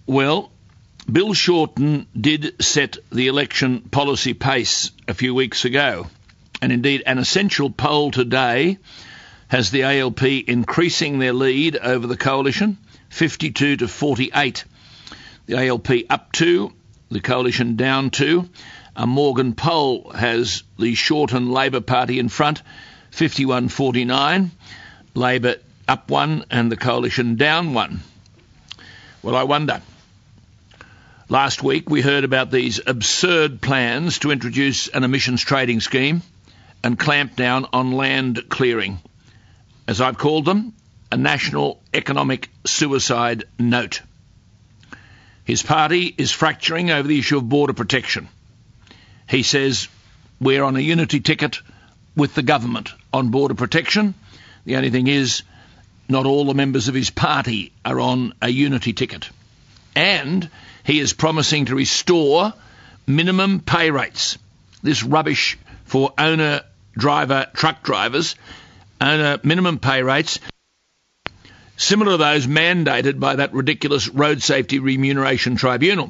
Well, Bill Shorten did set the election policy pace a few weeks ago, and indeed an Essential poll today has the ALP increasing their lead over the coalition, 52 to 48. The ALP up 2, the coalition down 2. A Morgan poll has the Shorten Labor Party in front, 51-49. Labor up 1 and the coalition down 1. Well, I wonder. Last week we heard about these absurd plans to introduce an emissions trading scheme and clamp down on land clearing. As I've called them, a national economic suicide note. His party is fracturing over the issue of border protection. He says we're on a unity ticket with the government on border protection. The only thing is, not all the members of his party are on a unity ticket. And he is promising to restore minimum pay rates. This rubbish for owner-driver truck drivers, owner minimum pay rates, similar to those mandated by that ridiculous Road Safety Remuneration Tribunal.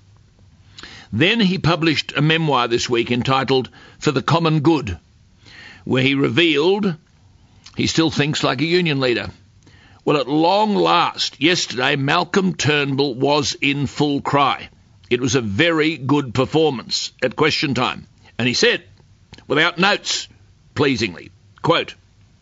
Then he published a memoir this week entitled For the Common Good, where he revealed he still thinks like a union leader. Well, at long last, yesterday, Malcolm Turnbull was in full cry. It was a very good performance at question time. And he said, without notes, pleasingly, quote,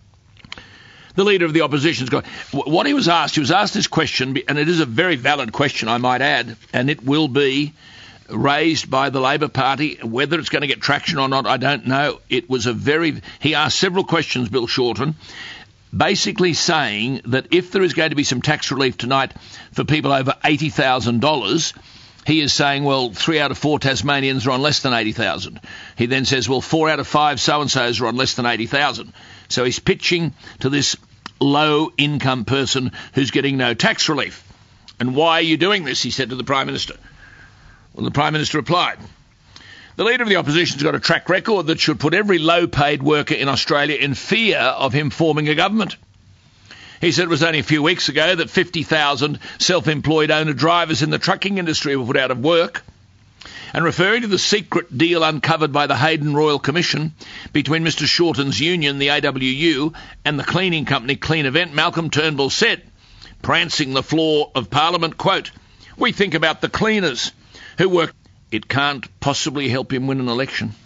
the leader of the opposition's got... What he was asked this question, and it is a very valid question, I might add, and it will be raised by the Labor Party. Whether it's going to get traction or not, I don't know. He asked several questions, Bill Shorten, basically saying that if there is going to be some tax relief tonight for people over $80,000, he is saying, well, 3 out of 4 Tasmanians are on less than $80,000. He then says, well, 4 out of 5 so-and-sos are on less than $80,000. So he's pitching to this low-income person who's getting no tax relief. And why are you doing this, he said to the Prime Minister. Well, the Prime Minister replied, the Leader of the Opposition's got a track record that should put every low-paid worker in Australia in fear of him forming a government. He said it was only a few weeks ago that 50,000 self-employed owner-drivers in the trucking industry were put out of work. And referring to the secret deal uncovered by the Hayden Royal Commission between Mr Shorten's union, the AWU, and the cleaning company Clean Event, Malcolm Turnbull said, prancing the floor of Parliament, quote, we think about the cleaners who work. It can't possibly help him win an election.